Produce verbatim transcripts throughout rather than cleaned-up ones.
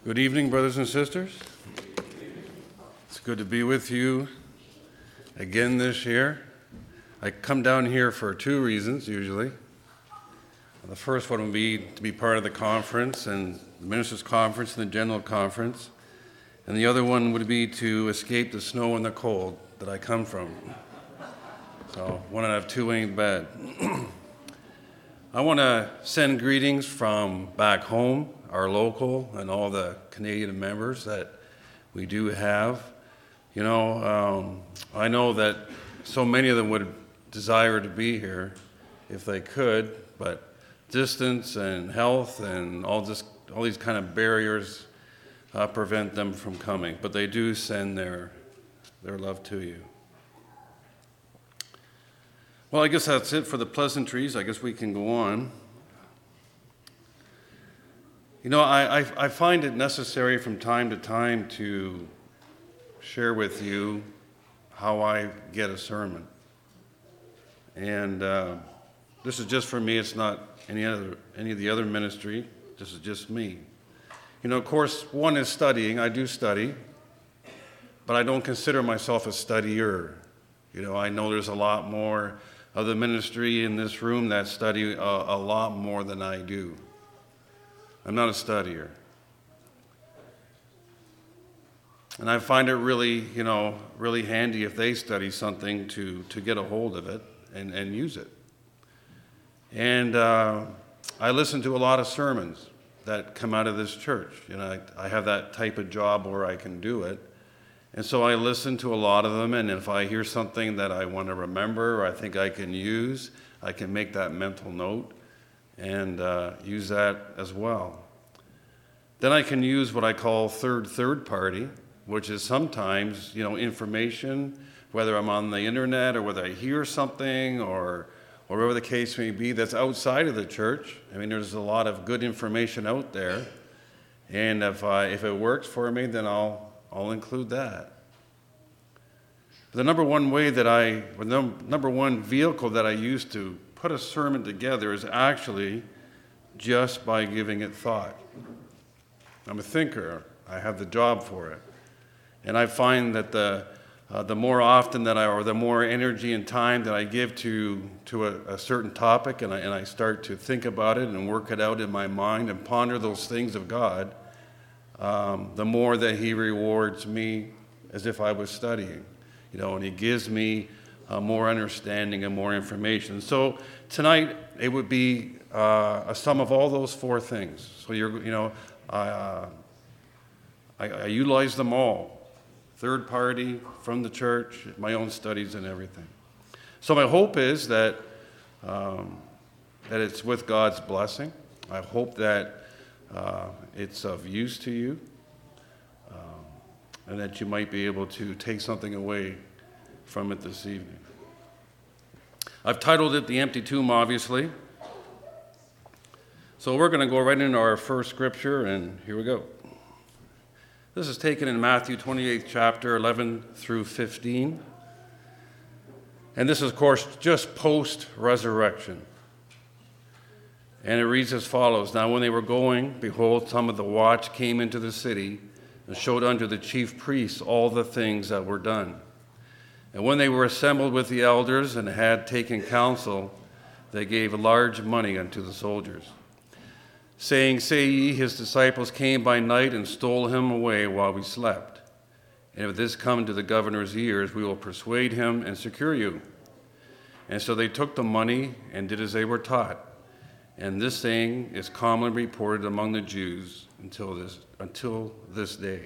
Good evening, brothers and sisters. It's good to be with you again this year. I come down here for two reasons, usually. The first one would be to be part of the conference, and the ministers' conference and the general conference. And the other one would be to escape the snow and the cold that I come from. So one out of two ain't bad. I want to send greetings from back home, our local, and all the Canadian members that we do have. You know, um, I know that so many of them would desire to be here if they could, but distance and health and all this, all these kind of barriers uh, prevent them from coming. But they do send their their love to you. Well, I guess that's it for the pleasantries. I guess we can go on. You know, I, I, I find it necessary from time to time to share with you how I get a sermon. And uh, this is just for me. It's not any other any of the other ministry. This is just me. You know, of course, one is studying. I do study, but I don't consider myself a studier. You know, I know there's a lot more of the ministry in this room that study a, a lot more than I do. I'm not a studier. And I find it really, you know, really handy if they study something to, to get a hold of it and, and use it. And uh, I listen to a lot of sermons that come out of this church. You know, I, I have that type of job where I can do it. And so I listen to a lot of them, and if I hear something that I want to remember or I think I can use, I can make that mental note and uh, use that as well. Then I can use what I call third third party, which is sometimes, you know, information, whether I'm on the internet or whether I hear something or, or whatever the case may be that's outside of the church. I mean, there's a lot of good information out there, and if I if it works for me, then I'll I'll include that. The number one way that I, the number one vehicle that I use to put a sermon together is actually just by giving it thought. I'm a thinker. I have the job for it. And I find that the uh, the more often that I, or the more energy and time that I give to to a, a certain topic, and I, and I start to think about it and work it out in my mind and ponder those things of God, um, the more that He rewards me as if I was studying. You know, and He gives me uh, more understanding and more information. So tonight it would be uh, a sum of all those four things. So you're, you know, I, uh, I, I utilize them all: third party, from the church, my own studies, and everything. So my hope is that um, that it's with God's blessing. I hope that uh, it's of use to you. And that you might be able to take something away from it this evening. I've titled it The Empty Tomb, obviously. So we're going to go right into our first scripture, and here we go. This is taken in Matthew twenty-eighth chapter, eleven through fifteen. And this is, of course, just post-resurrection. And it reads as follows: Now when they were going, behold, some of the watch came into the city, and showed unto the chief priests all the things that were done. And when they were assembled with the elders and had taken counsel, they gave large money unto the soldiers, saying, Say ye, his disciples came by night and stole him away while we slept. And if this come to the governor's ears, we will persuade him and secure you. And so they took the money and did as they were taught. And this saying is commonly reported among the Jews until this until this day.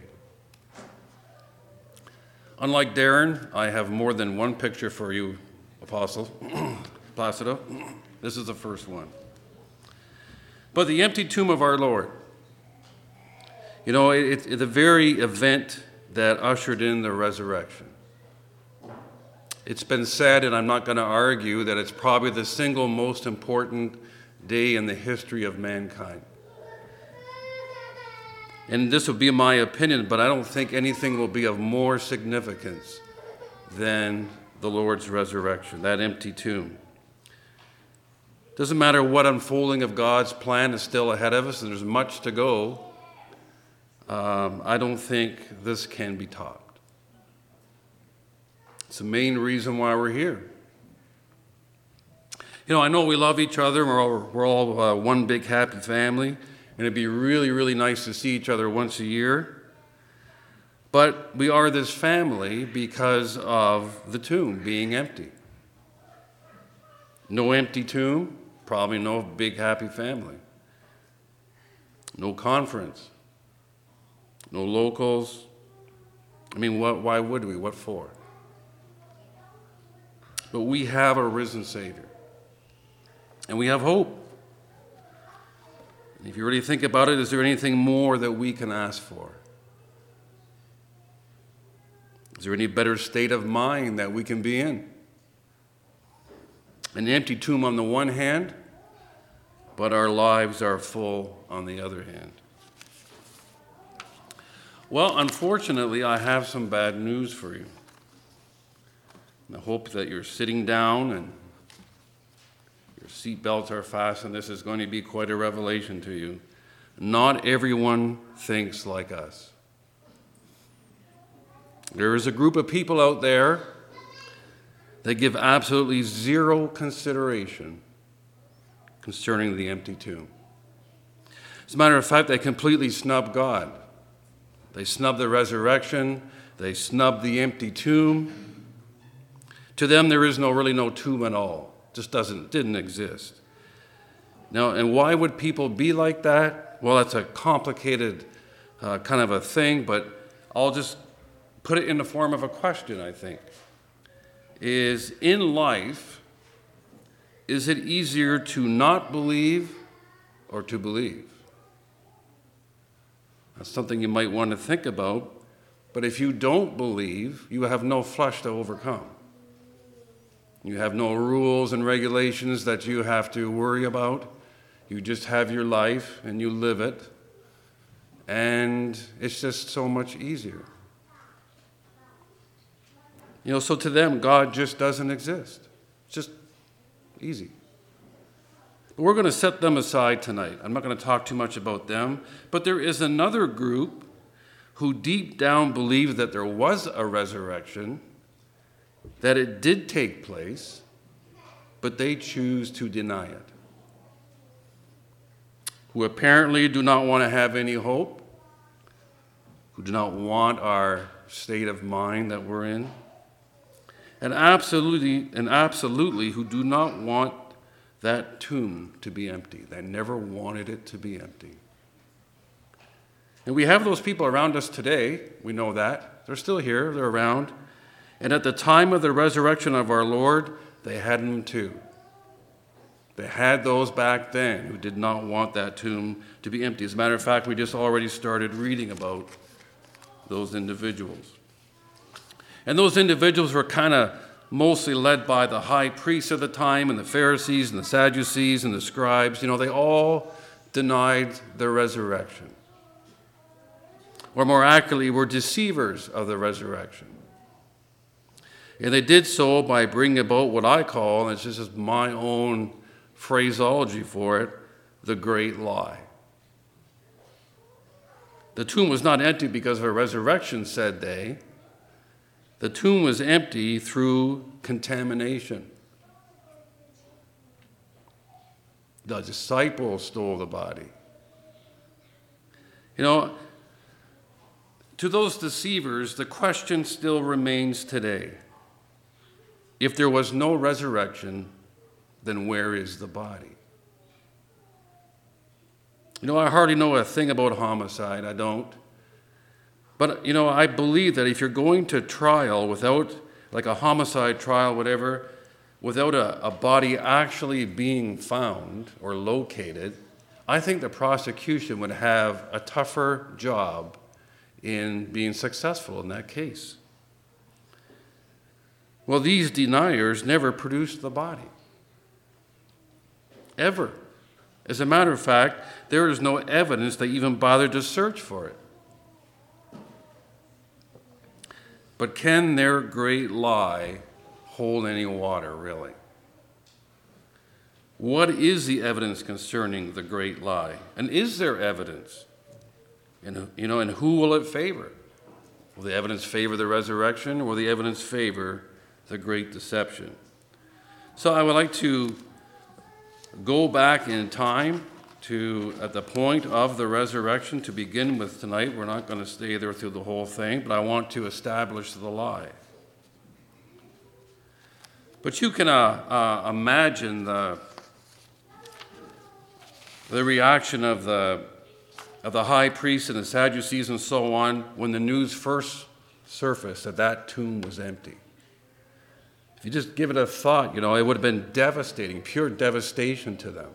Unlike Darren, I have more than one picture for you, Apostle Placido. This is the first one. But the empty tomb of our Lord. You know, it's it, the very event that ushered in the resurrection. It's been said, and I'm not going to argue, that it's probably the single most important day in the history of mankind. And this would be my opinion, but I don't think anything will be of more significance than the Lord's resurrection, that empty tomb. Doesn't matter what unfolding of God's plan is still ahead of us, and there's much to go. um, I don't think this can be topped. It's the main reason why we're here. You know, I know we love each other. We're all, we're all uh, one big happy family, and it'd be really, really nice to see each other once a year. But we are this family because of the tomb being empty. No empty tomb, probably no big happy family. No conference. No locals. I mean, what, why would we? What for? But we have a risen Savior. And we have hope. And if you really think about it, is there anything more that we can ask for? Is there any better state of mind that we can be in? An empty tomb on the one hand, but our lives are full on the other hand. Well, unfortunately, I have some bad news for you. And I hope that you're sitting down and your seatbelts are fastened. This is going to be quite a revelation to you. Not everyone thinks like us. There is a group of people out there that give absolutely zero consideration concerning the empty tomb. As a matter of fact, they completely snub God. They snub the resurrection. They snub the empty tomb. To them, there is no really no tomb at all. Just doesn't didn't exist. Now, and why would people be like that? Well, that's a complicated uh, kind of a thing, but I'll just put it in the form of a question, I think. Is in life, is it easier to not believe or to believe? That's something you might want to think about. But if you don't believe, you have no flesh to overcome. You have no rules and regulations that you have to worry about. You just have your life and you live it. And it's just so much easier. You know, so to them, God just doesn't exist. It's just easy. But we're going to set them aside tonight. I'm not going to talk too much about them. But there is another group who deep down believe that there was a resurrection, that it did take place, but they choose to deny it. Who apparently do not want to have any hope, who do not want our state of mind that we're in, and absolutely, and absolutely who do not want that tomb to be empty. They never wanted it to be empty. And we have those people around us today. We know that. They're still here. They're around. And at the time of the resurrection of our Lord, they had them too. They had those back then who did not want that tomb to be empty. As a matter of fact, we just already started reading about those individuals. And those individuals were kind of mostly led by the high priests of the time and the Pharisees and the Sadducees and the scribes. You know, they all denied the resurrection. Or more accurately, were deceivers of the resurrection. And they did so by bringing about what I call, and it's just my own phraseology for it, the great lie. The tomb was not empty because of a resurrection, said they. The tomb was empty through contamination. The disciples stole the body. You know, to those deceivers, the question still remains today. If there was no resurrection, then where is the body? You know, I hardly know a thing about homicide. I don't. But, you know, I believe that if you're going to trial without, like a homicide trial, whatever, without a, a body actually being found or located, I think the prosecution would have a tougher job in being successful in that case. Well, these deniers never produced the body. Ever. As a matter of fact, there is no evidence they even bothered to search for it. But can their great lie hold any water, really? What is the evidence concerning the great lie? And is there evidence? And, you know, and who will it favor? Will the evidence favor the resurrection, or will the evidence favor the great deception? So I would like to go back in time to at the point of the resurrection to begin with tonight. We're not going to stay there through the whole thing, but I want to establish the lie. But you can uh, uh, imagine the, the reaction of the, of the high priest and the Sadducees and so on when the news first surfaced that that tomb was empty. If you just give it a thought, you know, it would have been devastating, pure devastation to them.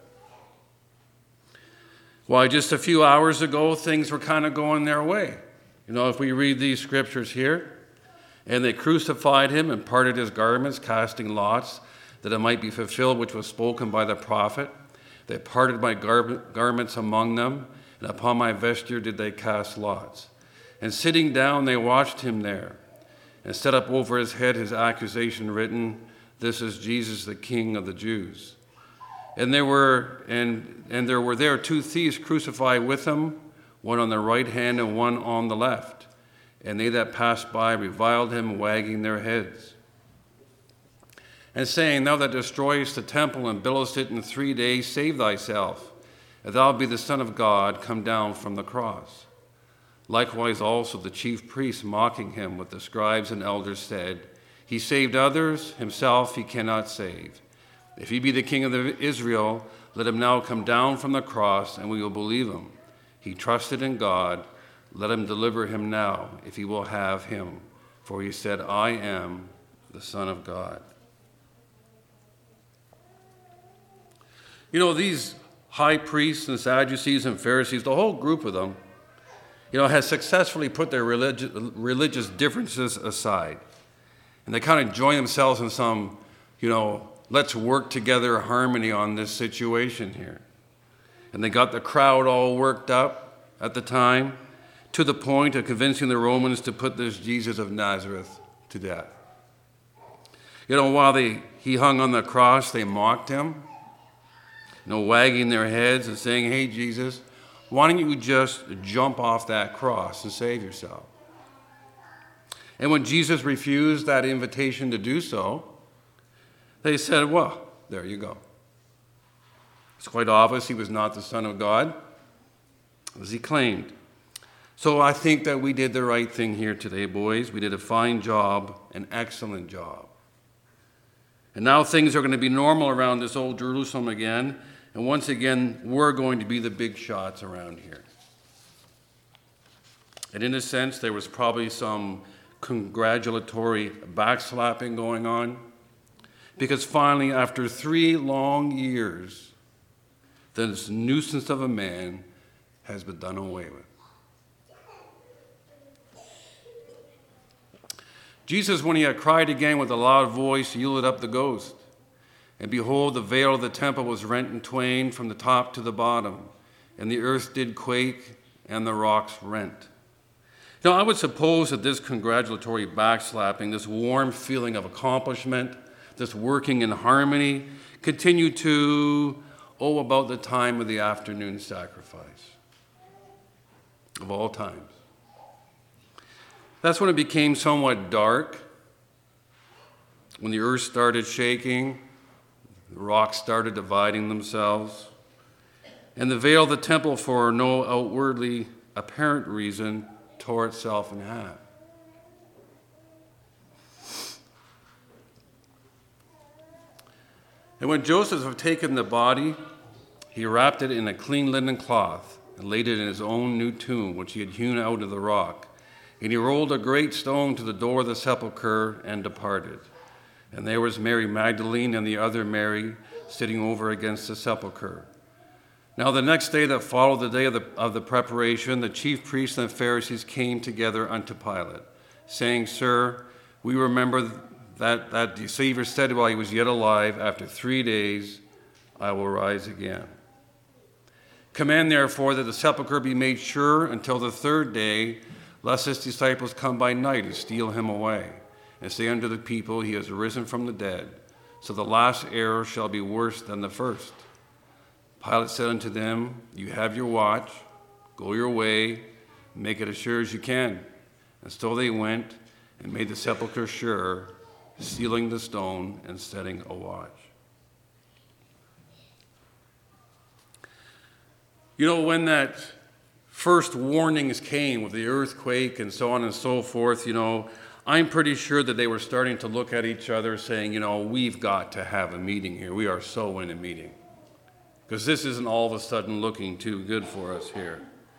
Why, just a few hours ago, things were kind of going their way. You know, if we read these scriptures here, and they crucified him and parted his garments, casting lots, that it might be fulfilled which was spoken by the prophet. They parted my gar- garments among them, and upon my vesture did they cast lots. And sitting down, they watched him there, and set up over his head his accusation written, "This is Jesus, the King of the Jews." And there were and and there were there two thieves crucified with him, one on the right hand and one on the left. And they that passed by reviled him, wagging their heads, and saying, "Thou that destroyest the temple and buildest it in three days, save thyself. If thou be the Son of God, come down from the cross." Likewise also the chief priests, mocking him with the scribes and elders, said, "He saved others, himself he cannot save. If he be the King of Israel, let him now come down from the cross, and we will believe him. He trusted in God. Let him deliver him now, if he will have him. For he said, I am the Son of God." You know, these high priests and Sadducees and Pharisees, the whole group of them, you know, has successfully put their religi- religious differences aside. And they kind of join themselves in some, you know, let's work together harmony on this situation here. And they got the crowd all worked up at the time to the point of convincing the Romans to put this Jesus of Nazareth to death. You know, while they, he hung on the cross, they mocked him, you know, wagging their heads and saying, "Hey, Jesus, why don't you just jump off that cross and save yourself?" And when Jesus refused that invitation to do so, they said, "Well, there you go." It's quite obvious he was not the Son of God, as he claimed. So I think that we did the right thing here today, boys. We did a fine job, an excellent job. And now things are going to be normal around this old Jerusalem again. And once again, we're going to be the big shots around here. And in a sense, there was probably some congratulatory backslapping going on. Because finally, after three long years, this nuisance of a man has been done away with. Jesus, when he had cried again with a loud voice, yielded up the ghost. And behold, the veil of the temple was rent in twain from the top to the bottom, and the earth did quake, and the rocks rent. Now, I would suppose that this congratulatory backslapping, this warm feeling of accomplishment, this working in harmony, continued to, oh, about the time of the afternoon sacrifice, of all times. That's when it became somewhat dark, when the earth started shaking, the rocks started dividing themselves, and the veil of the temple, for no outwardly apparent reason, tore itself in half. And when Joseph had taken the body, he wrapped it in a clean linen cloth and laid it in his own new tomb, which he had hewn out of the rock. And he rolled a great stone to the door of the sepulchre and departed. And there was Mary Magdalene and the other Mary sitting over against the sepulchre. Now the next day that followed the day of the, of the preparation, the chief priests and Pharisees came together unto Pilate, saying, "Sir, we remember that that deceiver said while he was yet alive, after three days I will rise again. Command therefore that the sepulchre be made sure until the third day, lest his disciples come by night and steal him away, and say unto the people, He has risen from the dead. So the last error shall be worse than the first." Pilate said unto them, "You have your watch. Go your way. Make it as sure as you can. And so they went and made the sepulchre sure, sealing the stone and setting a watch. You know, when that first warnings came with the earthquake and so on and so forth, you know, I'm pretty sure that they were starting to look at each other saying, you know, we've got to have a meeting here. We are so in a meeting. Because this isn't all of a sudden looking too good for us here.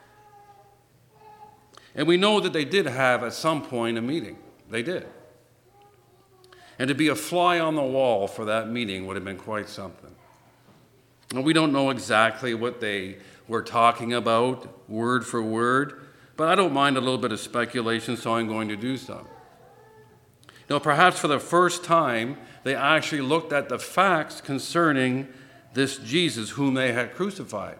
And we know that they did have at some point a meeting. They did. And to be a fly on the wall for that meeting would have been quite something. And we don't know exactly what they were talking about, word for word, but I don't mind a little bit of speculation, so I'm going to do so. You know, perhaps for the first time, they actually looked at the facts concerning this Jesus whom they had crucified.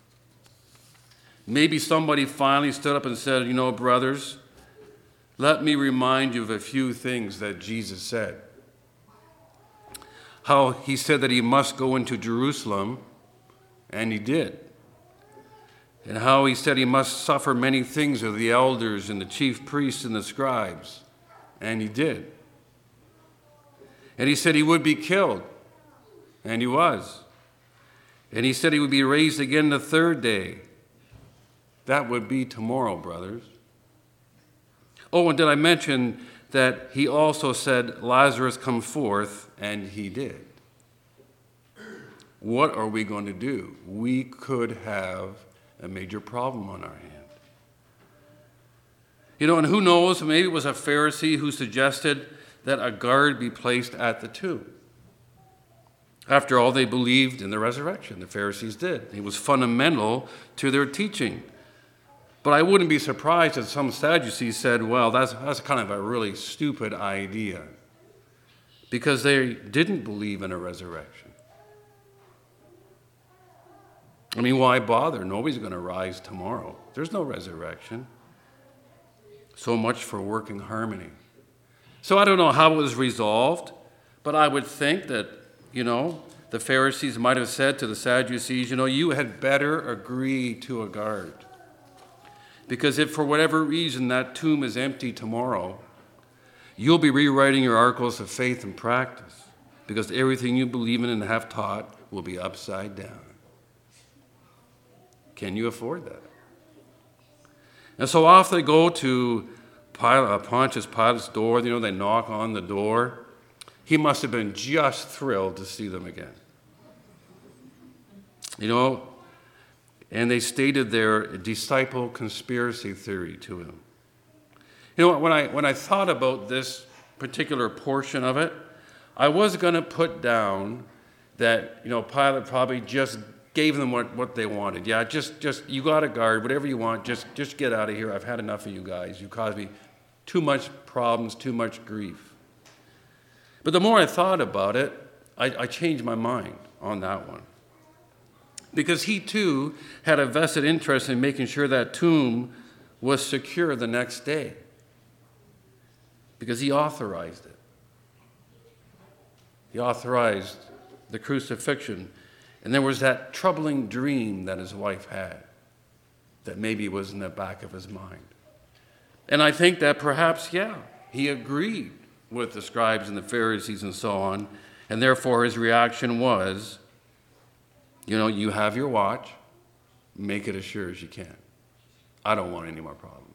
Maybe somebody finally stood up and said, you know, brothers, let me remind you of a few things that Jesus said. How he said that he must go into Jerusalem, and he did. And how he said he must suffer many things of the elders and the chief priests and the scribes, and he did. And he said he would be killed, and he was. And he said he would be raised again the third day. That would be tomorrow, brothers. Oh, and did I mention that he also said, Lazarus, come forth, and he did. What are we going to do? We could have a major problem on our hand. You know, and who knows, maybe it was a Pharisee who suggested that a guard be placed at the tomb. After all, they believed in the resurrection. The Pharisees did. It was fundamental to their teaching. But I wouldn't be surprised if some Sadducees said, well, that's, that's kind of a really stupid idea, because they didn't believe in a resurrection. I mean, why bother? Nobody's going to rise tomorrow. There's no resurrection. So much for working harmony. So I don't know how it was resolved, but I would think that, you know, the Pharisees might have said to the Sadducees, you know, you had better agree to a guard. Because if for whatever reason that tomb is empty tomorrow, you'll be rewriting your articles of faith and practice, because everything you believe in and have taught will be upside down. Can you afford that? And so off they go to Pilate, Pontius Pilate's door. You know, they knock on the door. He must have been just thrilled to see them again. You know, and they stated their disciple conspiracy theory to him. You know, when I when I thought about this particular portion of it, I was going to put down that, you know, Pilate probably just gave them what, what they wanted. Yeah, just just you got a guard, whatever you want, just just get out of here. I've had enough of you guys. You caused me too much problems, too much grief. But the more I thought about it, I, I changed my mind on that one. Because he too had a vested interest in making sure that tomb was secure the next day. Because he authorized it. He authorized the crucifixion. And there was that troubling dream that his wife had that maybe was in the back of his mind. And I think that perhaps, yeah, he agreed with the scribes and the Pharisees and so on, and therefore his reaction was, you know, you have your watch, make it as sure as you can. I don't want any more problems.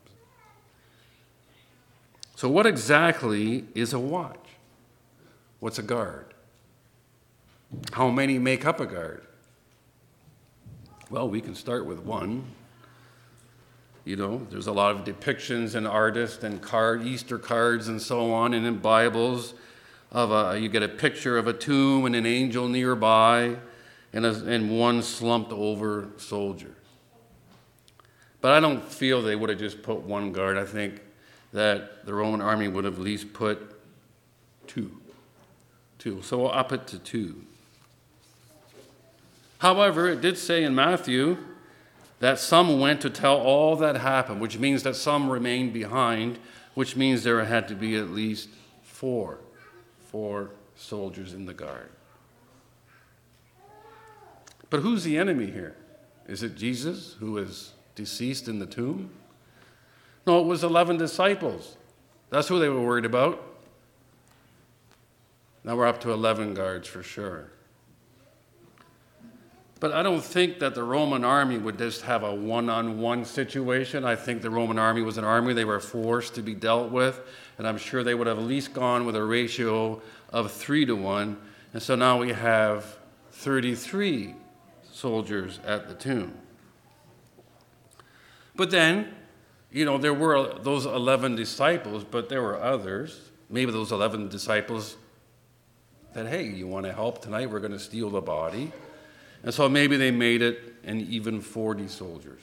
So what exactly is a watch? What's a guard? How many make up a guard? Well, we can start with one. You know, there's a lot of depictions and artists and card, Easter cards and so on, and in Bibles of a, you get a picture of a tomb and an angel nearby and, a, and one slumped over soldier. But I don't feel they would have just put one guard. I think that the Roman army would have at least put two. Two. So we'll up it to two. However, it did say in Matthew that some went to tell all that happened, which means that some remained behind, which means there had to be at least four, four soldiers in the guard. But who's the enemy here? Is it Jesus, who is deceased in the tomb? No, it was eleven disciples. That's who they were worried about. Now we're up to eleven guards for sure. But I don't think that the Roman army would just have a one-on-one situation. I think the Roman army was an army they were forced to be dealt with, and I'm sure they would have at least gone with a ratio of three to one. And so now we have thirty-three soldiers at the tomb. But then, you know, there were those eleven disciples, but there were others. Maybe those eleven disciples said, hey, you want to help tonight? We're going to steal the body. And so maybe they made it an even forty soldiers.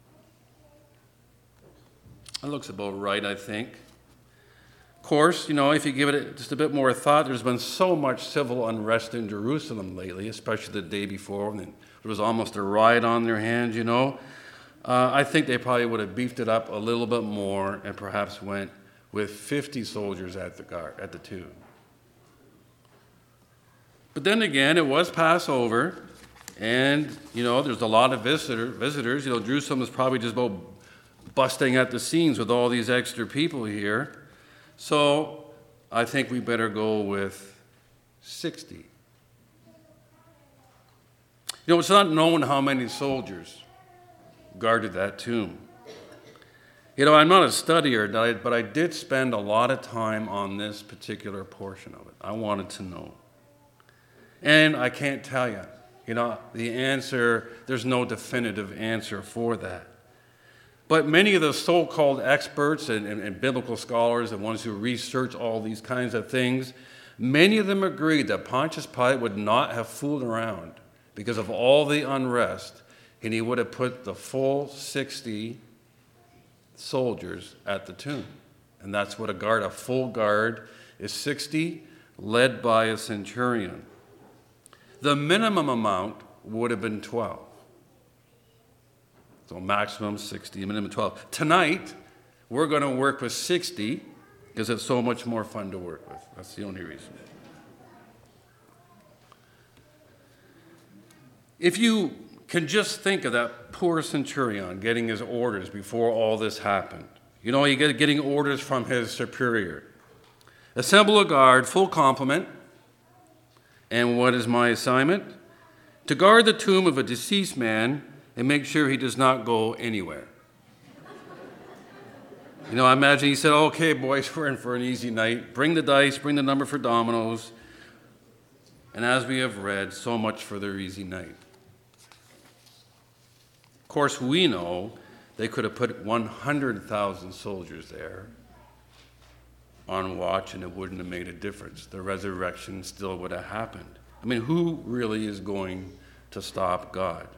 That looks about right, I think. Of course, you know, if you give it just a bit more thought, there's been so much civil unrest in Jerusalem lately, especially the day before, when there was almost a riot on their hands, you know. Uh, I think they probably would have beefed it up a little bit more and perhaps went with fifty soldiers at the guard, at the tomb. But then again, it was Passover. And, you know, there's a lot of visitor, visitors. You know, Jerusalem is probably just about busting at the seams with all these extra people here. So I think we better go with sixty. You know, it's not known how many soldiers guarded that tomb. You know, I'm not a studier, but I did spend a lot of time on this particular portion of it. I wanted to know. And I can't tell you. You know, the answer, there's no definitive answer for that. But many of the so-called experts and, and, and biblical scholars and ones who research all these kinds of things, many of them agreed that Pontius Pilate would not have fooled around because of all the unrest, and he would have put the full sixty soldiers at the tomb. And that's what a guard, a full guard, is sixty, led by a centurion. The minimum amount would have been twelve. So maximum sixty, minimum twelve. Tonight, we're going to work with sixty because it's so much more fun to work with. That's the only reason. If you can just think of that poor centurion getting his orders before all this happened. You know, he get getting orders from his superior. Assemble a guard, full complement. And what is my assignment? To guard the tomb of a deceased man and make sure he does not go anywhere. You know, I imagine he said, okay, boys, we're in for an easy night. Bring the dice, bring the number for dominoes. And as we have read, so much for their easy night. Of course, we know they could have put one hundred thousand soldiers there on watch, and it wouldn't have made a difference. The resurrection still would have happened. I mean, who really is going to stop God?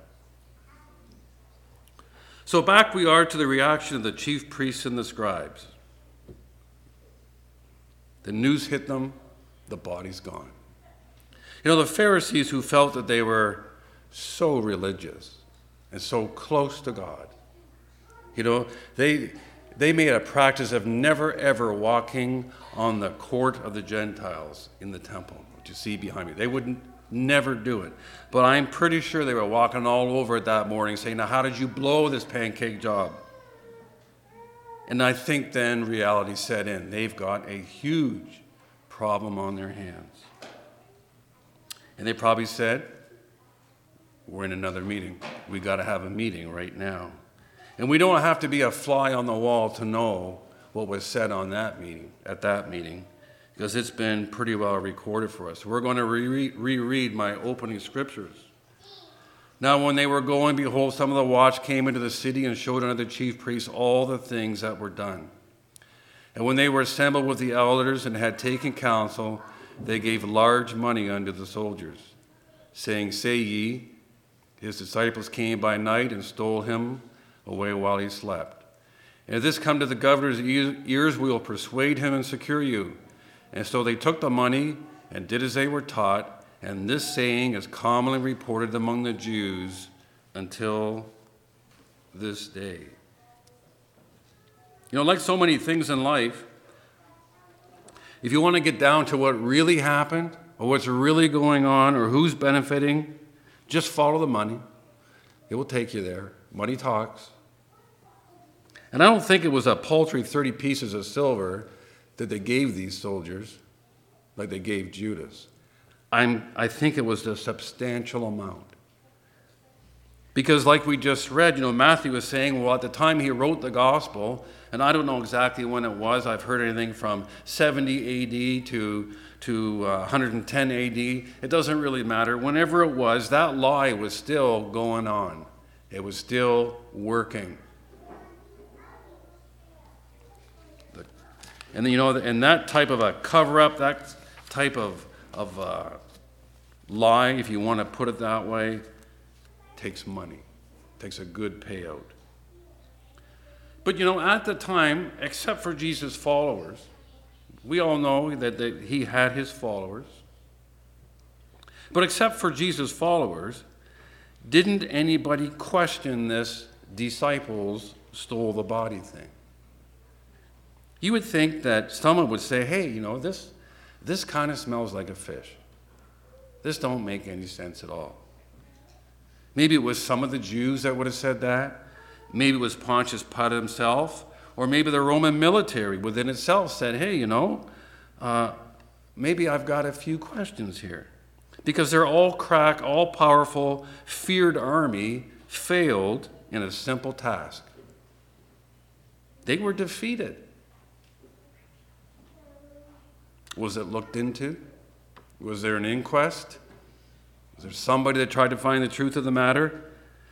So back we are to the reaction of the chief priests and the scribes. The news hit them, the body's gone. You know, the Pharisees, who felt that they were so religious and so close to God, you know, they... They made a practice of never, ever walking on the court of the Gentiles in the temple, which you see behind me. They would never do it. But I'm pretty sure they were walking all over it that morning saying, now, how did you blow this pancake job? And I think then reality set in. They've got a huge problem on their hands. And they probably said, we're in another meeting. We got to have a meeting right now. And we don't have to be a fly on the wall to know what was said on that meeting, at that meeting, because it's been pretty well recorded for us. We're going to re- reread my opening scriptures. Now, when they were going, behold, some of the watch came into the city and showed unto the chief priests all the things that were done. And when they were assembled with the elders and had taken counsel, they gave large money unto the soldiers, saying, say ye, his disciples came by night and stole him away while he slept. And if this come to the governor's ears, we will persuade him and secure you. And so they took the money and did as they were taught, and this saying is commonly reported among the Jews until this day. You know, like so many things in life, if you want to get down to what really happened, or what's really going on, or who's benefiting, just follow the money. It will take you there. Money talks. And I don't think it was a paltry thirty pieces of silver that they gave these soldiers, like they gave Judas. I'm, I think it was a substantial amount. Because like we just read, you know, Matthew was saying, well, at the time he wrote the gospel, and I don't know exactly when it was. I've heard anything from seventy A D to, to uh, one hundred ten A D. It doesn't really matter. Whenever it was, that lie was still going on. It was still working. The, and you know, and that type of a cover-up, that type of, of uh, lie, if you want to put it that way, takes money, takes a good payout. But you know, at the time, except for Jesus' followers, we all know that, that he had his followers. But except for Jesus' followers, didn't anybody question this disciples stole the body thing? You would think that someone would say, hey, you know, this, this kind of smells like a fish. This don't make any sense at all. Maybe it was some of the Jews that would have said that. Maybe it was Pontius Pilate himself. Or maybe the Roman military within itself said, hey, you know, uh, maybe I've got a few questions here. Because their all-crack, all-powerful, feared army failed in a simple task. They were defeated. Was it looked into? Was there an inquest? Was there somebody that tried to find the truth of the matter?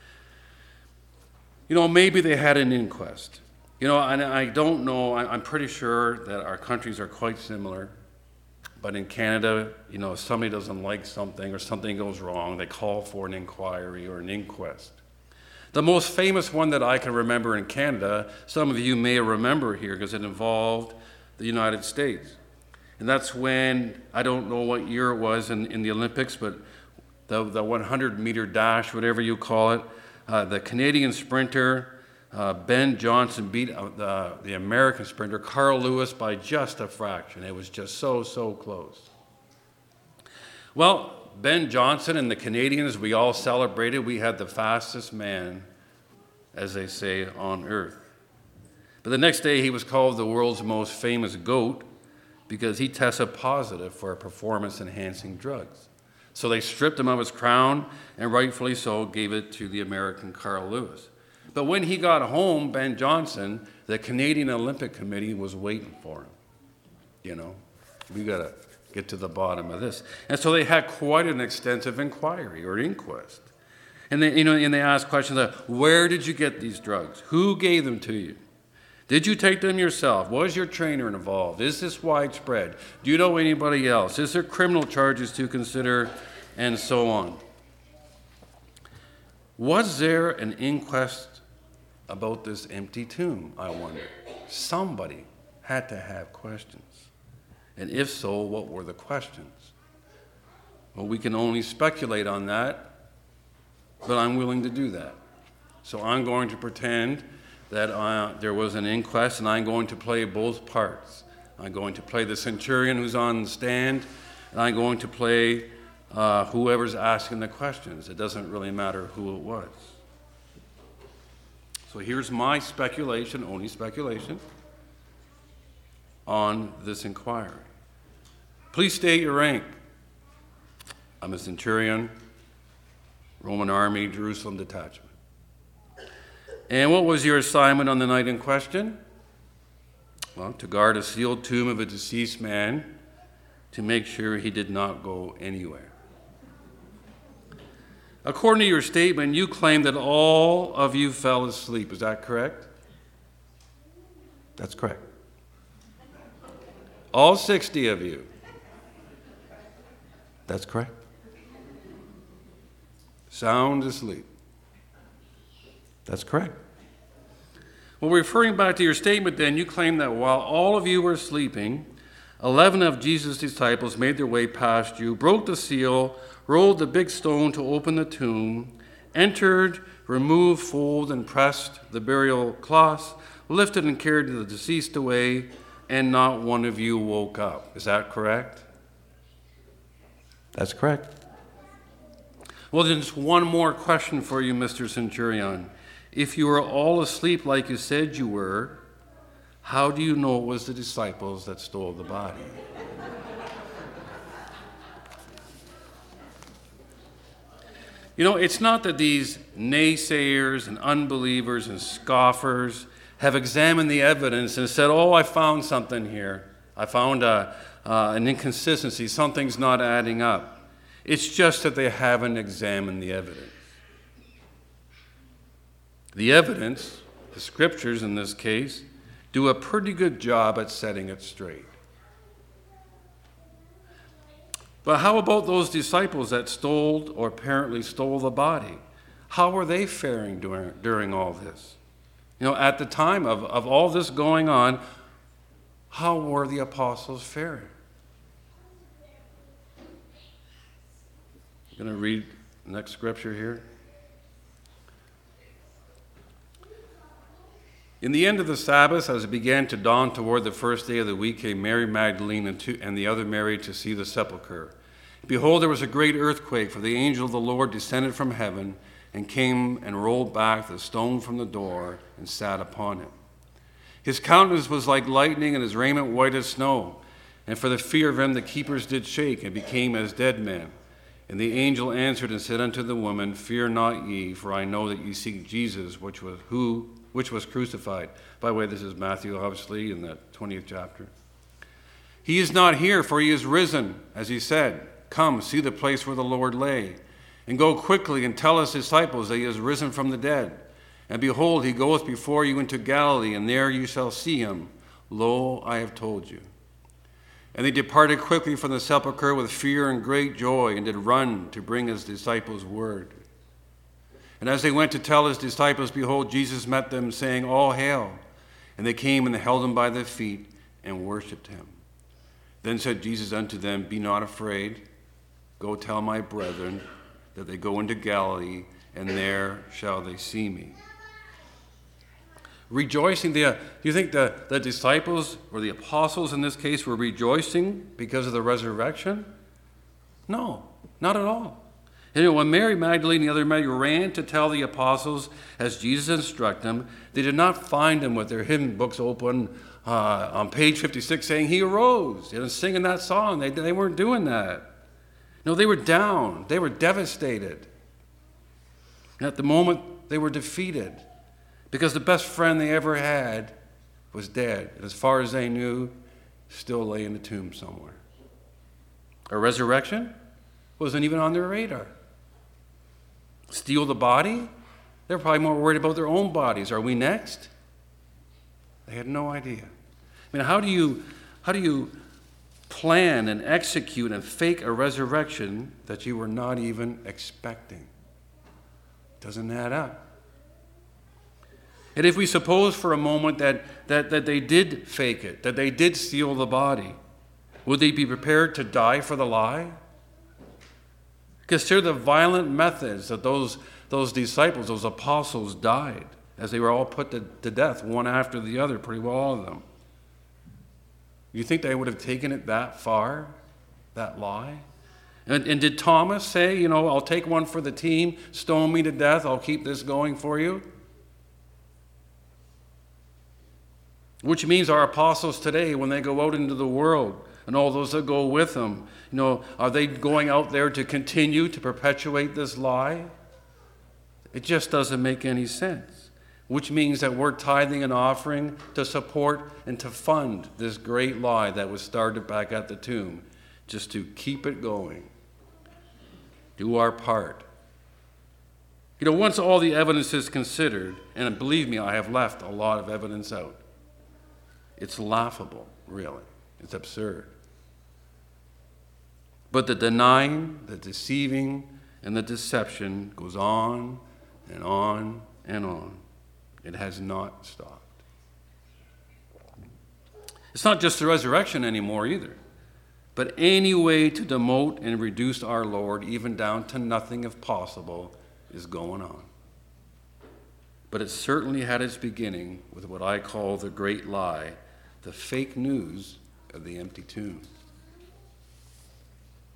You know, maybe they had an inquest. You know, and I don't know, I'm pretty sure that our countries are quite similar. But in Canada, you know, if somebody doesn't like something or something goes wrong, they call for an inquiry or an inquest. The most famous one that I can remember in Canada, some of you may remember here because it involved the United States. And that's when, I don't know what year it was in, in the Olympics, but the, the one hundred meter dash, whatever you call it, uh, the Canadian sprinter, uh, Ben Johnson, beat uh, the, the American sprinter, Carl Lewis, by just a fraction. It was just so, so close. Well, Ben Johnson and the Canadians, we all celebrated. We had the fastest man, as they say, on earth. But the next day, he was called the world's most famous goat because he tested positive for performance-enhancing drugs. So they stripped him of his crown, and rightfully so, gave it to the American Carl Lewis. But when he got home, Ben Johnson, the Canadian Olympic Committee was waiting for him. You know, we got to get to the bottom of this. And so they had quite an extensive inquiry or inquest. And they, you know, and they asked questions like, where did you get these drugs? Who gave them to you? Did you take them yourself? Was your trainer involved? Is this widespread? Do you know anybody else? Is there criminal charges to consider? And so on. Was there an inquest about this empty tomb, I wonder? Somebody had to have questions. And if so, what were the questions? Well, we can only speculate on that, but I'm willing to do that. So I'm going to pretend that uh, there was an inquest, and I'm going to play both parts. I'm going to play the centurion who's on the stand, and I'm going to play uh, whoever's asking the questions. It doesn't really matter who it was. So here's my speculation, only speculation, on this inquiry. Please state your rank. I'm a centurion, Roman army, Jerusalem detachment. And what was your assignment on the night in question? Well, to guard a sealed tomb of a deceased man to make sure he did not go anywhere. According to your statement, you claim that all of you fell asleep. Is that correct? That's correct. All sixty of you. That's correct. Sound asleep. That's correct. Well, referring back to your statement then, you claim that while all of you were sleeping, eleven of Jesus' disciples made their way past you, broke the seal, rolled the big stone to open the tomb, entered, removed, folded, and pressed the burial cloths, lifted and carried the deceased away, and not one of you woke up. Is that correct? That's correct. Well, then just one more question for you, Mister Centurion. If you were all asleep like you said you were, how do you know it was the disciples that stole the body? You know, it's not that these naysayers and unbelievers and scoffers have examined the evidence and said, oh, I found something here. I found a, uh, an inconsistency. Something's not adding up. It's just that they haven't examined the evidence. The evidence, the scriptures in this case, do a pretty good job at setting it straight. But how about those disciples that stole or apparently stole the body? How were they faring during, during all this? You know, at the time of, of all this going on, how were the apostles faring? I'm going to read the next scripture here. In the end of the Sabbath, as it began to dawn toward the first day of the week, came Mary Magdalene and, two, and the other Mary to see the sepulchre. Behold, there was a great earthquake, for the angel of the Lord descended from heaven and came and rolled back the stone from the door and sat upon it. His countenance was like lightning, and his raiment white as snow. And for the fear of him the keepers did shake, and became as dead men. And the angel answered and said unto the woman, Fear not ye, for I know that ye seek Jesus, which was who which was crucified. By the way, this is Matthew, obviously, in the twentieth chapter. He is not here, for he is risen, as he said. Come, see the place where the Lord lay, and go quickly and tell his disciples that he is risen from the dead. And behold, he goeth before you into Galilee, and there you shall see him. Lo, I have told you. And they departed quickly from the sepulchre with fear and great joy, and did run to bring his disciples word. And as they went to tell his disciples, behold, Jesus met them, saying, All hail. And they came and held him by the feet and worshipped him. Then said Jesus unto them, Be not afraid. Go tell my brethren that they go into Galilee, and there shall they see me. Rejoicing, the, do you think the, the disciples, or the apostles in this case, were rejoicing because of the resurrection? No, not at all. You know, when Mary Magdalene and the other Mary ran to tell the apostles, as Jesus instructed them, they did not find them with their hymn books open uh, on page fifty-six saying, He arose, and singing that song. They, they weren't doing that. No, they were down. They were devastated. And at the moment, they were defeated because the best friend they ever had was dead. And as far as they knew, still lay in the tomb somewhere. A resurrection wasn't even on their radar. Steal the body? They're probably more worried about their own bodies. Are we next? They had no idea. I mean, how do you, how do you plan and execute and fake a resurrection that you were not even expecting? Doesn't add up. And if we suppose for a moment that, that, that they did fake it, that they did steal the body, would they be prepared to die for the lie? Consider the violent methods that those, those disciples, those apostles died as they were all put to, to death, one after the other, pretty well all of them. You think they would have taken it that far, that lie? And, and did Thomas say, you know, I'll take one for the team, stone me to death, I'll keep this going for you? Which means our apostles today, when they go out into the world, and all those that go with them, you know, are they going out there to continue to perpetuate this lie? It just doesn't make any sense. Which means that we're tithing and offering to support and to fund this great lie that was started back at the tomb, just to keep it going. Do our part. You know, once all the evidence is considered, and believe me, I have left a lot of evidence out, it's laughable, really. It's absurd. But the denying, the deceiving, and the deception goes on and on and on. It has not stopped. It's not just the resurrection anymore either, but any way to demote and reduce our Lord, even down to nothing if possible, is going on. But it certainly had its beginning with what I call the great lie, the fake news of the empty tomb.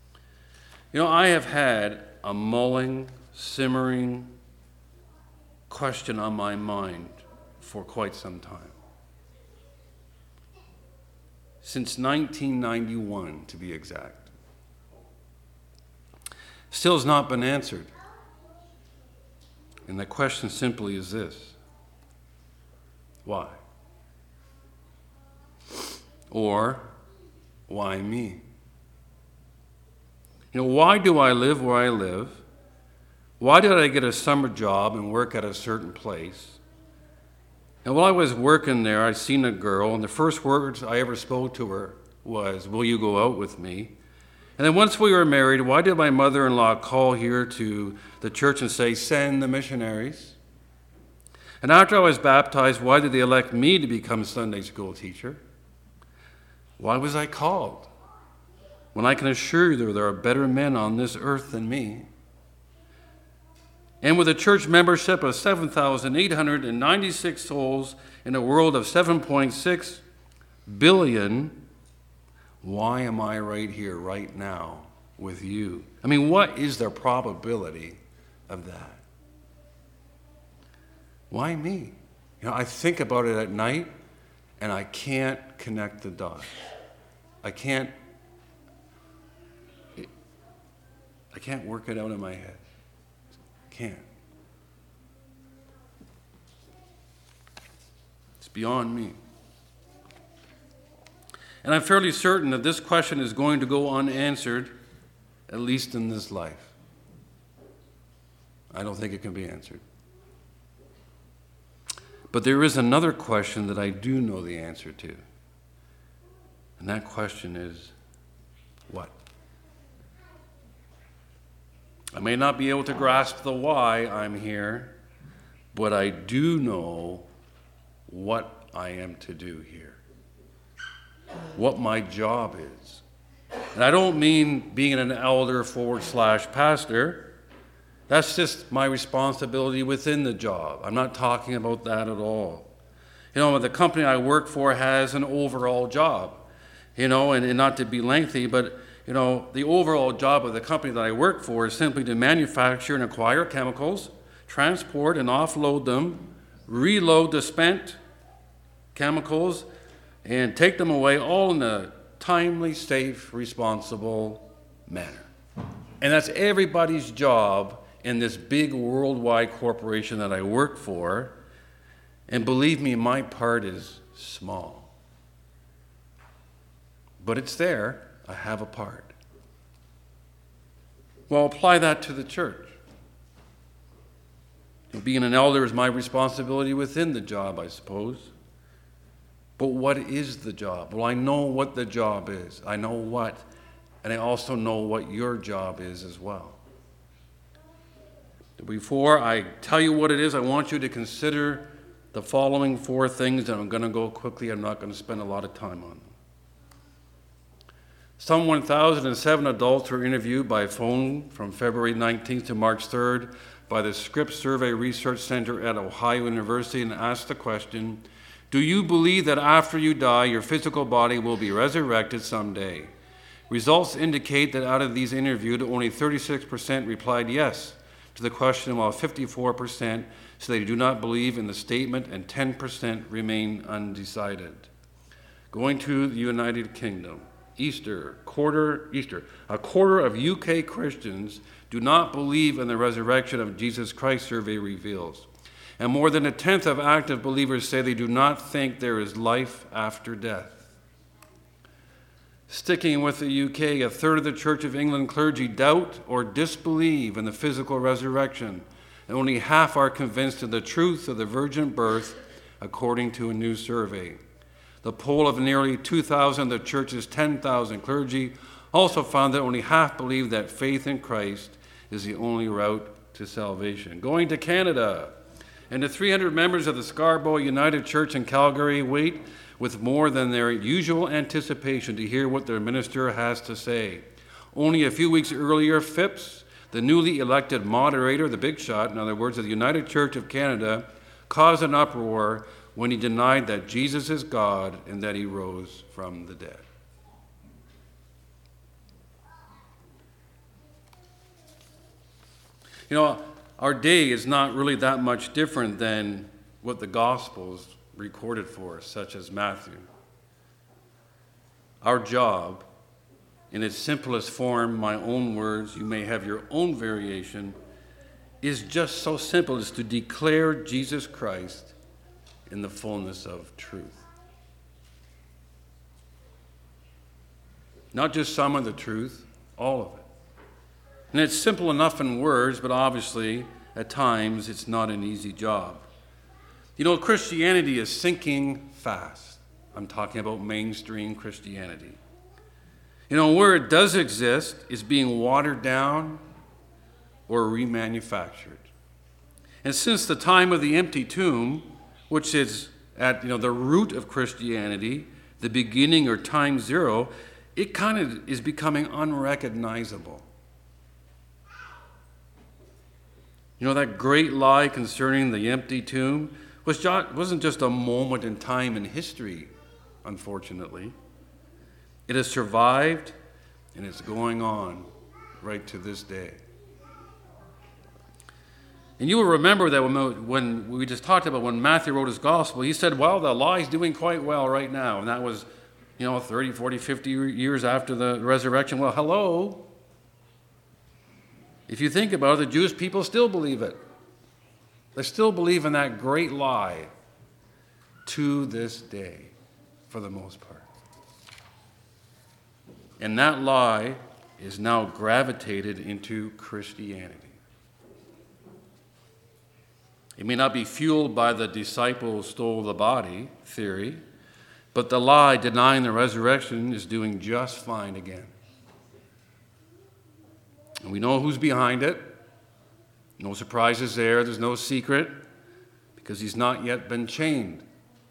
You know, I have had a mulling, simmering question on my mind for quite some time. Since nineteen ninety-one, to be exact. Still has not been answered. And the question simply is this: why? Or, why me? You know, why do I live where I live? Why did I get a summer job and work at a certain place? And while I was working there, I seen a girl, and the first words I ever spoke to her was, "Will you go out with me?" And then once we were married, why did my mother-in-law call here to the church and say, "Send the missionaries"? And after I was baptized, why did they elect me to become Sunday school teacher? Why was I called? When I can assure you there are better men on this earth than me. And with a church membership of seven thousand eight hundred ninety-six souls in a world of seven point six billion, why am I right here, right now, with you? I mean, what is the probability of that? Why me? You know, I think about it at night, and I can't connect the dots. I can't, I can't work it out in my head. Can't. It's beyond me. And I'm fairly certain that this question is going to go unanswered, at least in this life. I don't think it can be answered. But there is another question that I do know the answer to. And that question is, what? I may not be able to grasp the why I'm here, but I do know what I am to do here, what my job is. And I don't mean being an elder forward slash pastor. That's just my responsibility within the job. I'm not talking about that at all. You know, the company I work for has an overall job, you know, and, and not to be lengthy, but you know, the overall job of the company that I work for is simply to manufacture and acquire chemicals, transport and offload them, reload the spent chemicals, and take them away all in a timely, safe, responsible manner. And that's everybody's job in this big worldwide corporation that I work for. And believe me, my part is small. But it's there. I have a part. Well, apply that to the church. Being an elder is my responsibility within the job, I suppose. But what is the job? Well, I know what the job is. I know what, and I also know what your job is as well. Before I tell you what it is, I want you to consider the following four things, and I'm going to go quickly. I'm not going to spend a lot of time on them. Some one thousand seven adults were interviewed by phone from February nineteenth to March third by the Scripps Survey Research Center at Ohio University and asked the question, do you believe that after you die, your physical body will be resurrected someday? Results indicate that out of these interviewed, only thirty-six percent replied yes to the question, while fifty-four percent say they do not believe in the statement, and ten percent remain undecided. Going to the United Kingdom. Easter, quarter, Easter, a quarter of U K Christians do not believe in the resurrection of Jesus Christ, survey reveals. And more than a tenth of active believers say they do not think there is life after death. Sticking with the U K, a third of the Church of England clergy doubt or disbelieve in the physical resurrection, and only half are convinced of the truth of the virgin birth, according to a new survey. The poll of nearly two thousand of the church's ten thousand clergy also found that only half believe that faith in Christ is the only route to salvation. Going to Canada, and the three hundred members of the Scarborough United Church in Calgary wait with more than their usual anticipation to hear what their minister has to say. Only a few weeks earlier, Phipps, the newly elected moderator, the big shot, in other words, of the United Church of Canada, caused an uproar when he denied that Jesus is God and that he rose from the dead. You know, our day is not really that much different than what the Gospels recorded for us, such as Matthew. Our job, in its simplest form, my own words, you may have your own variation, is just so simple as to declare Jesus Christ in the fullness of truth. Not just some of the truth, all of it. And it's simple enough in words, but obviously, at times, it's not an easy job. You know, Christianity is sinking fast. I'm talking about mainstream Christianity. You know, where it does exist is being watered down or remanufactured. And since the time of the empty tomb, which is at, you know, the root of Christianity, the beginning or time zero, it kind of is becoming unrecognizable. You know, that great lie concerning the empty tomb was just, wasn't just a moment in time in history, unfortunately. It has survived, and it's going on right to this day. And you will remember that when, when we just talked about when Matthew wrote his gospel, he said, well, the lie's doing quite well right now. And that was, you know, thirty, forty, fifty years after the resurrection. Well, hello. If you think about it, the Jewish people still believe it. They still believe in that great lie to this day, for the most part. And that lie is now gravitated into Christianity. It may not be fueled by the disciples stole the body theory, but the lie denying the resurrection is doing just fine again. And we know who's behind it. No surprises there. There's no secret because he's not yet been chained.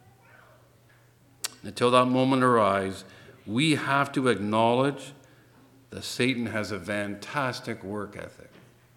Until that moment arrives, we have to acknowledge that Satan has a fantastic work ethic.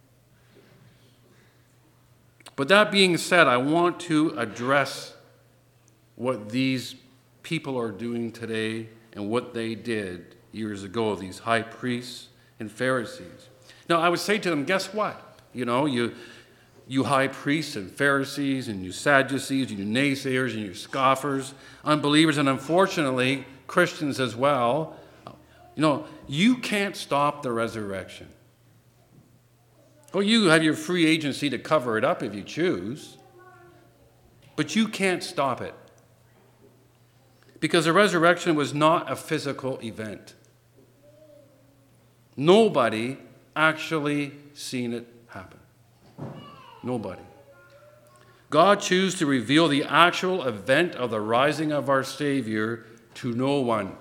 But that being said, I want to address what these people are doing today and what they did years ago, these high priests and Pharisees. Now, I would say to them, guess what? You know, you, you high priests and Pharisees and you Sadducees and you naysayers and you scoffers, unbelievers, and unfortunately, Christians as well, you know, you can't stop the resurrection. Oh, you have your free agency to cover it up if you choose, but you can't stop it. Because the resurrection was not a physical event. Nobody actually seen it happen. Nobody. God chose to reveal the actual event of the rising of our Savior to no one.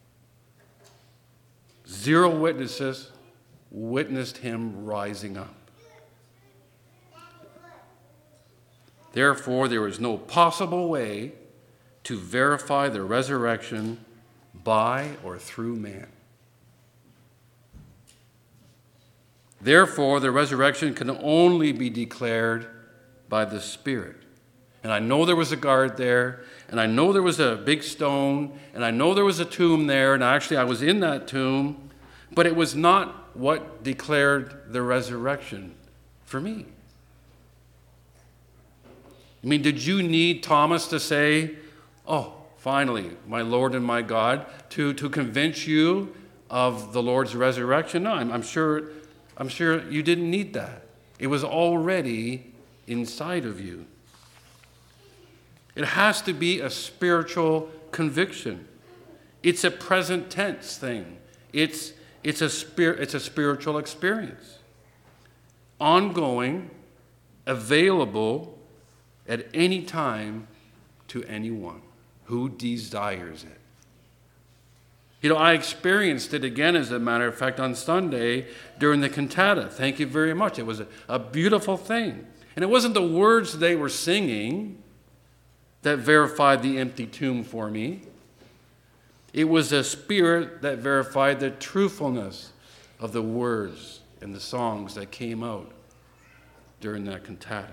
Zero witnesses witnessed him rising up. Therefore, there is no possible way to verify the resurrection by or through man. Therefore, the resurrection can only be declared by the Spirit. And I know there was a guard there, and I know there was a big stone, and I know there was a tomb there, and actually I was in that tomb, but it was not what declared the resurrection for me. I mean, did you need Thomas to say, oh, finally, my Lord and my God, to, to convince you of the Lord's resurrection? No, I'm, I'm sure... I'm sure you didn't need that. It was already inside of you. It has to be a spiritual conviction. It's a present tense thing. It's, it's, a, spir- it's a spiritual experience. Ongoing, available at any time to anyone who desires it. You know, I experienced it again, as a matter of fact, on Sunday during the cantata. Thank you very much. It was a, a beautiful thing. And it wasn't the words they were singing that verified the empty tomb for me. It was the Spirit that verified the truthfulness of the words and the songs that came out during that cantata.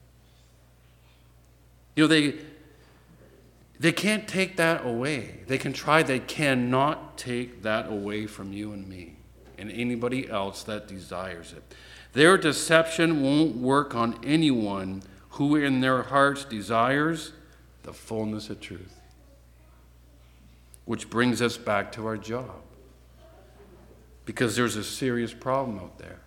You know, they... They can't take that away. They can try, they cannot take that away from you and me and anybody else that desires it. Their deception won't work on anyone who in their hearts desires the fullness of truth. Which brings us back to our job. Because there's a serious problem out there.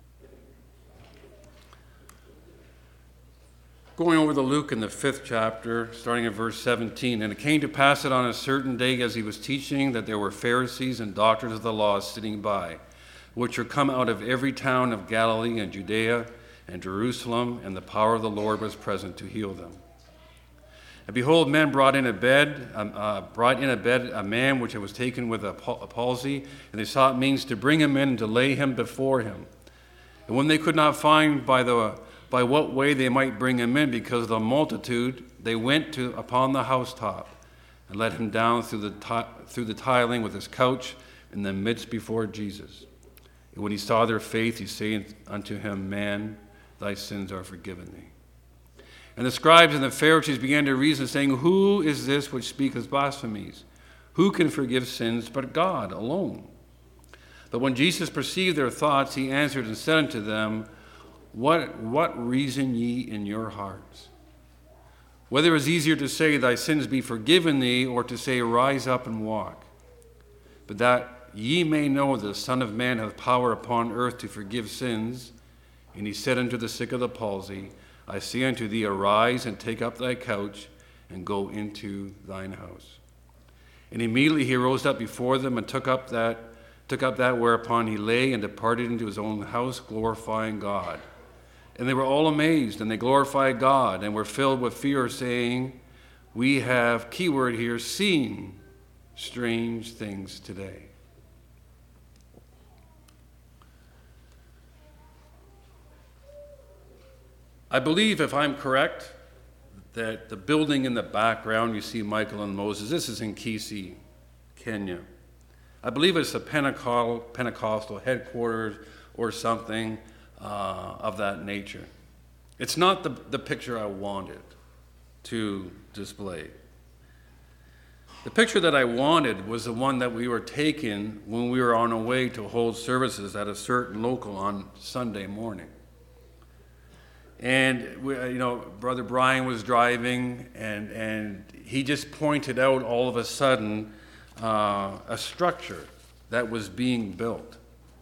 Going over to Luke in the fifth chapter, starting at verse seventeen. And it came to pass that on a certain day as he was teaching that there were Pharisees and doctors of the law sitting by, which are come out of every town of Galilee and Judea and Jerusalem, and the power of the Lord was present to heal them. And behold, men brought in a bed, um, uh, brought in a bed a man which was taken with a, a palsy, and they sought means to bring him in and to lay him before him. And when they could not find by the by what way they might bring him in, because of the multitude, they went to upon the housetop and let him down through the ti- through the tiling with his couch in the midst before Jesus. And when he saw their faith, he said unto him, Man, thy sins are forgiven thee. And the scribes and the Pharisees began to reason, saying, Who is this which speaketh blasphemies? Who can forgive sins but God alone? But when Jesus perceived their thoughts, he answered and said unto them, What, what reason ye in your hearts? Whether it is easier to say, Thy sins be forgiven thee, or to say, Rise up and walk. But that ye may know that the Son of Man hath power upon earth to forgive sins. And he said unto the sick of the palsy, I say unto thee, Arise and take up thy couch, and go into thine house. And immediately he rose up before them, and took up that, took up that whereupon he lay, and departed into his own house, glorifying God. And they were all amazed, and they glorified God, and were filled with fear, saying, We have, keyword here, seen strange things today. I believe, if I'm correct, that the building in the background, you see Michael and Moses, this is in Kisii, Kenya. I believe it's a Pentecostal, Pentecostal headquarters or something uh, of that nature. It's not the, the picture I wanted to display. The picture that I wanted was the one that we were taking when we were on our way to hold services at a certain local on Sunday morning. And, we, you know, Brother Brian was driving, and, and he just pointed out all of a sudden uh, a structure that was being built.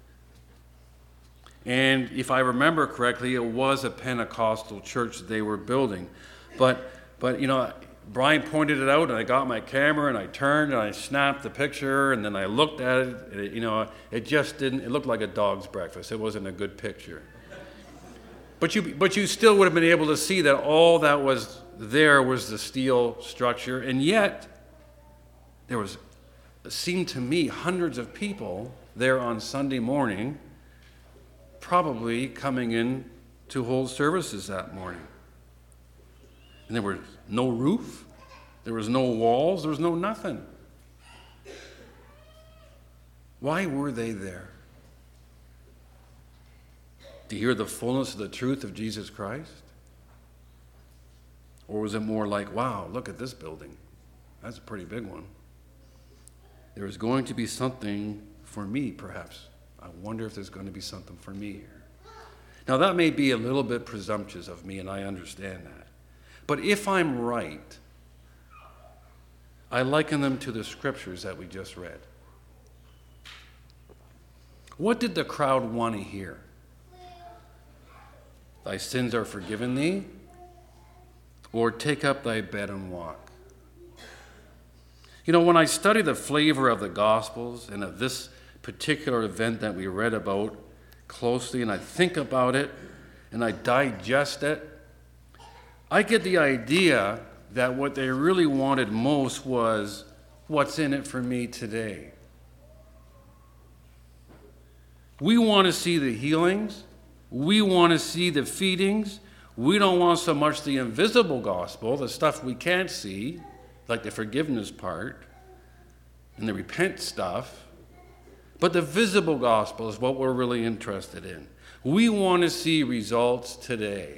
And if I remember correctly, it was a Pentecostal church that they were building. But, but you know, Brian pointed it out, and I got my camera, and I turned, and I snapped the picture, and then I looked at it. And it, you know, it just didn't, it looked like a dog's breakfast. It wasn't a good picture. But you, but you still would have been able to see that all that was there was the steel structure, and yet there was, it seemed to me, hundreds of people there on Sunday morning, probably coming in to hold services that morning. And there was no roof, there was no walls, there was no nothing. Why were they there? To hear the fullness of the truth of Jesus Christ? Or was it more like, wow, look at this building. That's a pretty big one. There is going to be something for me, perhaps. I wonder if there's going to be something for me here. Now, that may be a little bit presumptuous of me, and I understand that. But if I'm right, I liken them to the scriptures that we just read. What did the crowd want to hear? Thy sins are forgiven thee, or take up thy bed and walk. You know, when I study the flavor of the Gospels and of this particular event that we read about closely, and I think about it, and I digest it, I get the idea that what they really wanted most was, what's in it for me today? We want to see the healings. We want to see the feedings. We don't want so much the invisible gospel, the stuff we can't see, like the forgiveness part and the repent stuff. But the visible gospel is what we're really interested in. We want to see results today.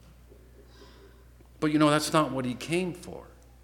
But you know, that's not what he came for.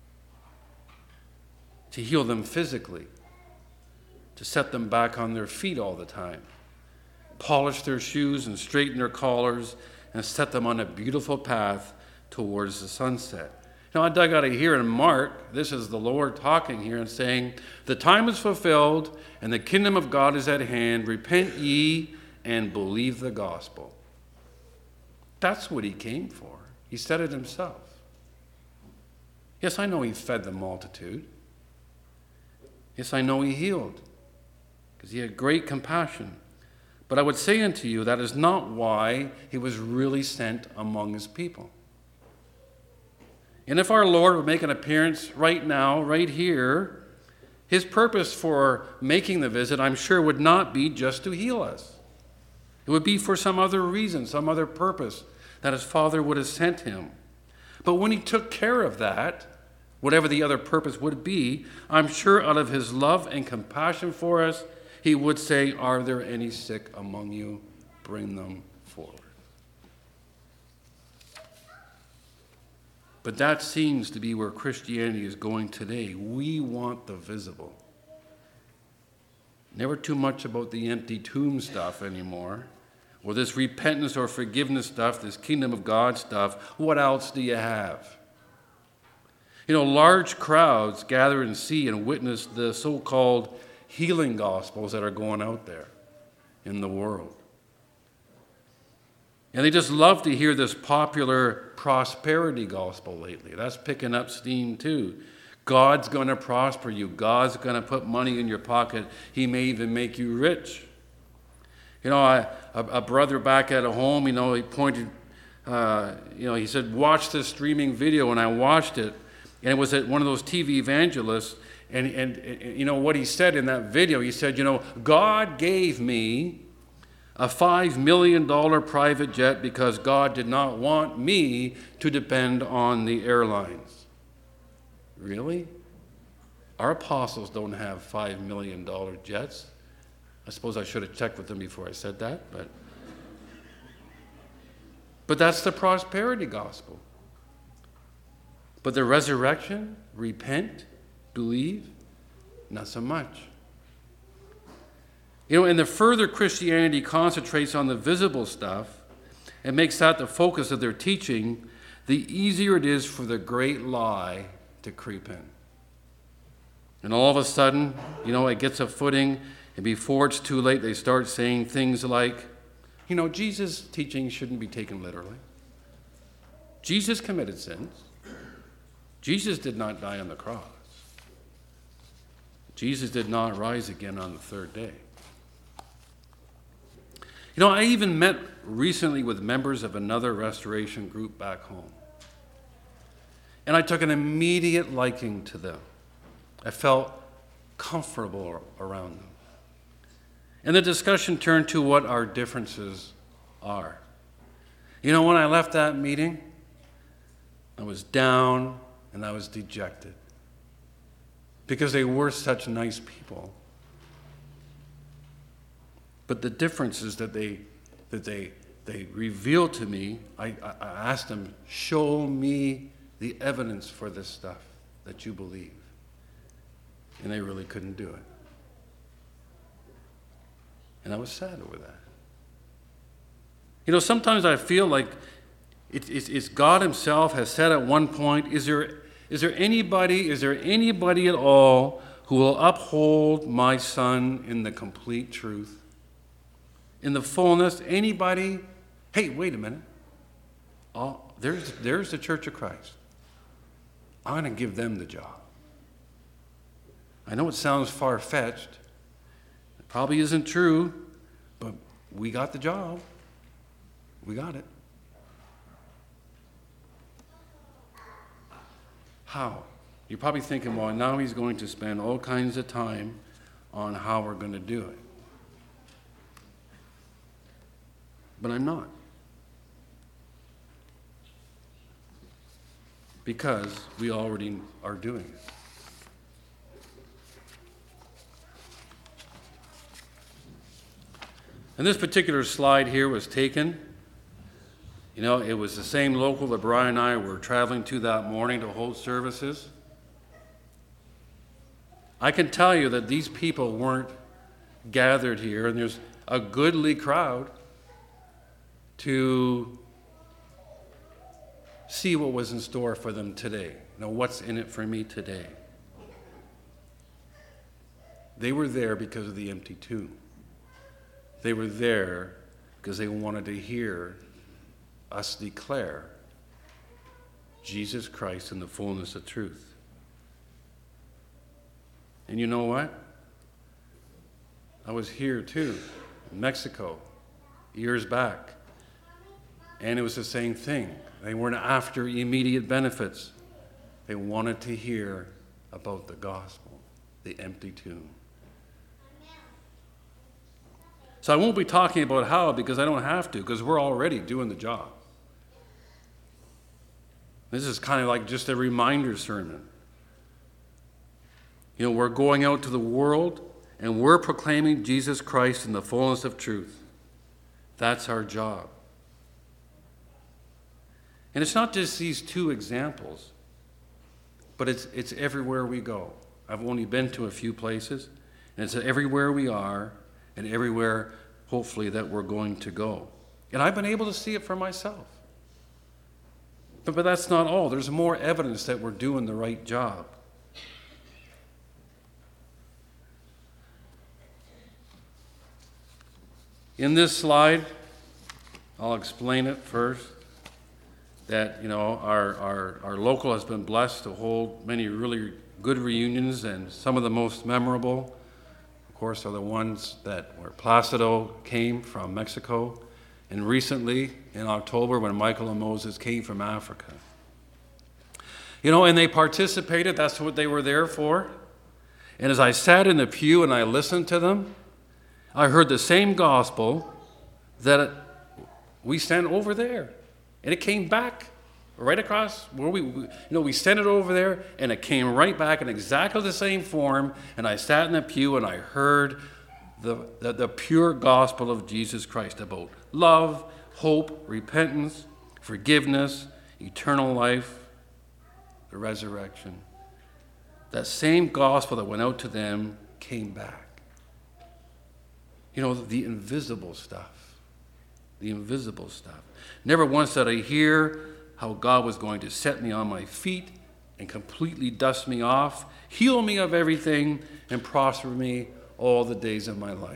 To heal them physically. To set them back on their feet all the time. polish their shoes and straighten their collars and set them on a beautiful path towards the sunset. Now, I dug out of here in Mark, this is the Lord talking here and saying, the time is fulfilled and the kingdom of God is at hand. Repent ye and believe the gospel. That's what he came for. He said it himself. Yes, I know he fed the multitude. Yes, I know he healed because he had great compassion. But I would say unto you, that is not why he was really sent among his people. And if our Lord would make an appearance right now, right here, his purpose for making the visit, I'm sure, would not be just to heal us. It would be for some other reason, some other purpose that his Father would have sent him. But when he took care of that, whatever the other purpose would be, I'm sure out of his love and compassion for us, he would say, are there any sick among you? Bring them forward. But that seems to be where Christianity is going today. We want the visible. Never too much about the empty tomb stuff anymore, or this repentance or forgiveness stuff, this kingdom of God stuff. What else do you have? You know, large crowds gather and see and witness the so-called healing gospels that are going out there in the world. And they just love to hear this popular prosperity gospel lately. That's picking up steam too. God's going to prosper you. God's going to put money in your pocket. He may even make you rich. You know, I, a, a brother back at home, you know, he pointed, uh, you know, he said, watch this streaming video, and I watched it. And it was at one of those T V evangelists. And, and, and, you know, what he said in that video, he said, you know, God gave me a five million dollars private jet because God did not want me to depend on the airlines. Really? Our apostles don't have five million dollars jets. I suppose I should have checked with them before I said that, but but that's the prosperity gospel. But the resurrection, repent, believe, not so much. You know, and the further Christianity concentrates on the visible stuff and makes that the focus of their teaching, the easier it is for the great lie to creep in. And all of a sudden, you know, it gets a footing, and before it's too late, they start saying things like, you know, Jesus' teaching shouldn't be taken literally. Jesus committed sins. Jesus did not die on the cross. Jesus did not rise again on the third day. You know, I even met recently with members of another restoration group back home. And I took an immediate liking to them. I felt comfortable around them. And the discussion turned to what our differences are. You know, when I left that meeting, I was down and I was dejected because they were such nice people. But the differences that they that they they revealed to me, I, I asked them, show me the evidence for this stuff that you believe. And they really couldn't do it. And I was sad over that. You know, sometimes I feel like it, it's, it's God himself has said at one point, is there is there anybody, is there anybody at all who will uphold my son in the complete truth? In the fullness, anybody? Hey, wait a minute. Oh, there's, there's the Church of Christ. I'm going to give them the job. I know it sounds far-fetched. It probably isn't true, but we got the job. We got it. How? You're probably thinking, well, now he's going to spend all kinds of time on how we're going to do it. But I'm not. Because we already are doing it. And this particular slide here was taken. You know, it was the same local that Brian and I were traveling to that morning to hold services. I can tell you that these people weren't gathered here, and there's a goodly crowd to see what was in store for them today. You know, what's in it for me today? They were there because of the empty tomb. They were there because they wanted to hear us declare Jesus Christ in the fullness of truth. And you know what? I was here too, in Mexico, years back. And it was the same thing. They weren't after immediate benefits. They wanted to hear about the gospel, the empty tomb. So I won't be talking about how, because I don't have to, because we're already doing the job. This is kind of like just a reminder sermon. You know, we're going out to the world and we're proclaiming Jesus Christ in the fullness of truth. That's our job. And it's not just these two examples, but it's it's everywhere we go. I've only been to a few places, and it's everywhere we are and everywhere, hopefully, that we're going to go. And I've been able to see it for myself. But, but that's not all. There's more evidence that we're doing the right job. In this slide, I'll explain it first, that, you know, our, our, our local has been blessed to hold many really good reunions, and some of the most memorable, of course, are the ones that where Placido came from Mexico, and recently in October when Michael and Moses came from Africa. You know, and they participated, that's what they were there for. And as I sat in the pew and I listened to them, I heard the same gospel that we sent over there. And it came back right across where we, you know, we sent it over there and it came right back in exactly the same form. And I sat in the pew and I heard the, the, the pure gospel of Jesus Christ about love, hope, repentance, forgiveness, eternal life, the resurrection. That same gospel that went out to them came back. You know, the invisible stuff. The invisible stuff. Never once did I hear how God was going to set me on my feet and completely dust me off, heal me of everything, and prosper me all the days of my life.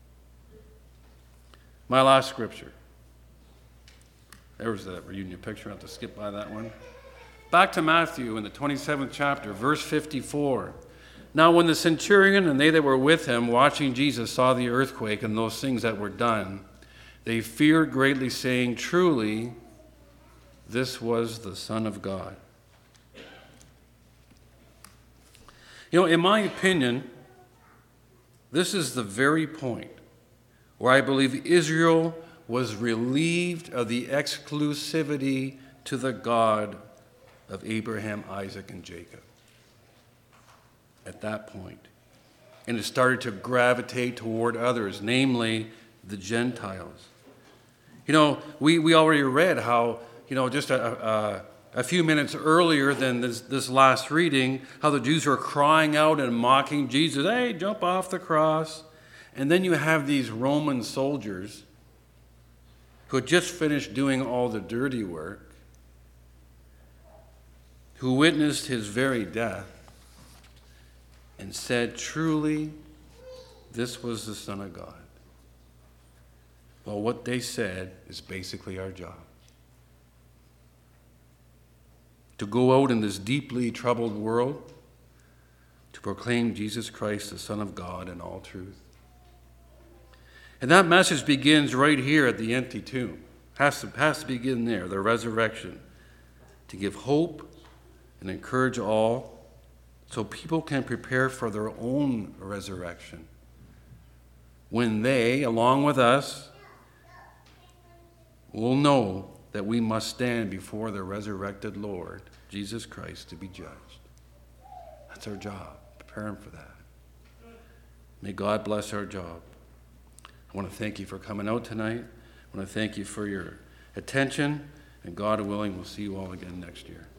My last scripture. There was that reunion picture. I have to skip by that one. Back to Matthew in the twenty-seventh chapter, verse fifty-four. Now when the centurion and they that were with him watching Jesus saw the earthquake and those things that were done, they feared greatly, saying, truly, this was the Son of God. You know, in my opinion, this is the very point where I believe Israel was relieved of the exclusivity to the God of Abraham, Isaac, and Jacob. At that point. And it started to gravitate toward others, namely the Gentiles. You know, we, we already read how, you know, just a, a, a few minutes earlier than this, this last reading, how the Jews were crying out and mocking Jesus, hey, jump off the cross. And then you have these Roman soldiers who had just finished doing all the dirty work, who witnessed his very death, and said, truly, this was the Son of God. Well, what they said is basically our job. To go out in this deeply troubled world, to proclaim Jesus Christ, the Son of God, in all truth. And that message begins right here at the empty tomb. Has to, has to begin there, the resurrection. To give hope and encourage all, so people can prepare for their own resurrection when they, along with us, will know that we must stand before the resurrected Lord, Jesus Christ, to be judged. That's our job. Prepare him for that. May God bless our job. I want to thank you for coming out tonight. I want to thank you for your attention, and God willing, we'll see you all again next year.